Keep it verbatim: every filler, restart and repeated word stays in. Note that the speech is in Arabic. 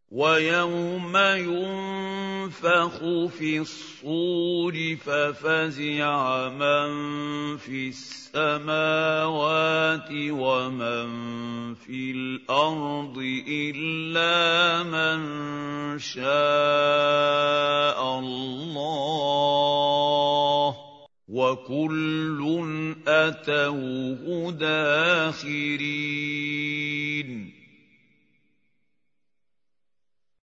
وَيَوْمَ يُنفَخُ فِي الصُّورِ فَفَزِعَ مَن فِي السَّمَاوَاتِ وَمَن فِي الْأَرْضِ إِلَّا مَن شَاءَ اللَّهُ ۖ وَكُلٌّ أَتَوْهُ دَاخِرِينَ